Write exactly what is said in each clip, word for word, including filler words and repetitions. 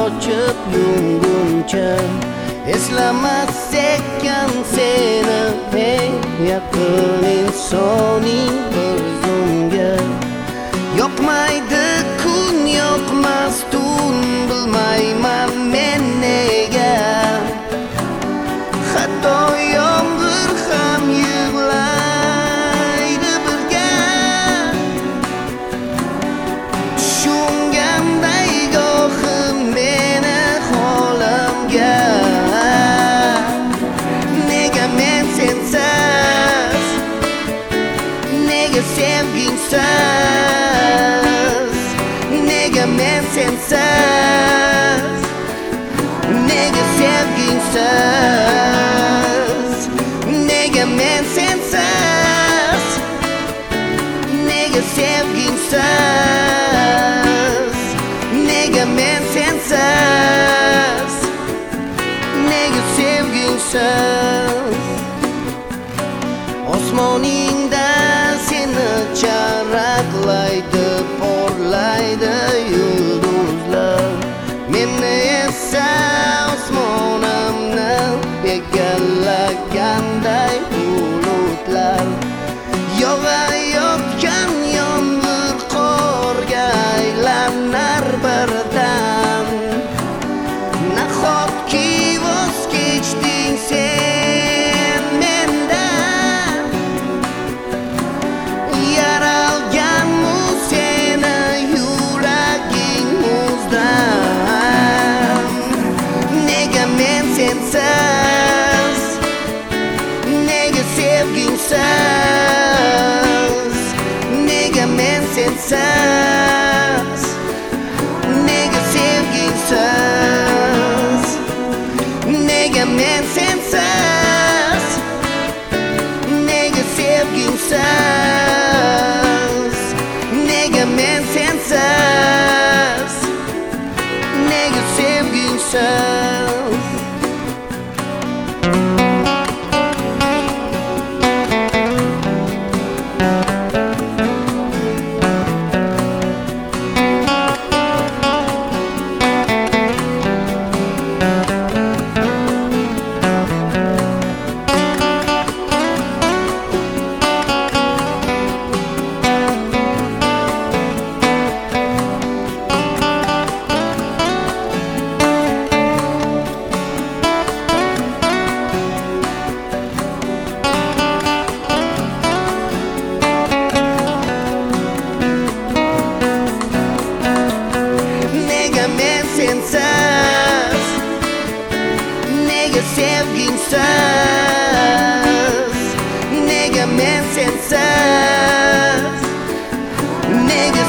sochib yumguncha eslamas ekan seni eng yaqin insoning bir zumga. Yoqmaydi kun, yoqmas tun, bilmayman men nega. Hatto yomg'ir ham yig'laydi birga. Tushunganday gohim meni holimga. Nega men sensiz, nega sevgingsiz, nega men sensiz, nega sevgingsiz, nega men sensiz, nega sevgingsiz, nega men sensiz, nega sevgingsiz. Osmoningda seni charaqlaydi, porlaydi yulduzlar. Meni esa osmonimni egallaganday bulutlar. Yog'ayotgan yomg'ir qorga aylanar birdan. Nahotki voz kechding sen mendan. Yaralganmu seni yuraging muzdan. Nega men sensiz, nega sevgingsiz, nega men sensiz, nega sevgingsiz, nega men sensiz, nega sevgingsiz, nega men sensiz, nega sevgingsiz. Sensiz, nega sevgingsiz, nega men sensiz, nega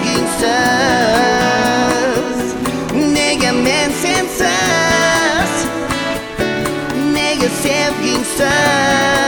sevgingsiz, nega men sensiz, nega sevgingsiz.